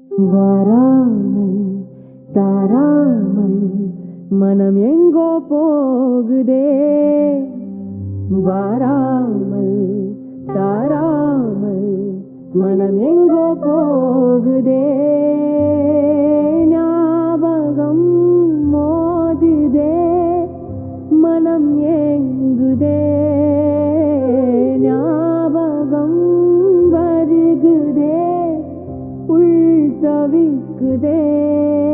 வாராமல் தாராமல் மனம் எங்கோ போகுதே. வாராமல் தாராமல் மனம் எங்கோ போகுதே. ஞாபகம் மோதுதே மனம் ஏங்குதே. ஞாபகம் வருகுதே உள் தவிக்குதே.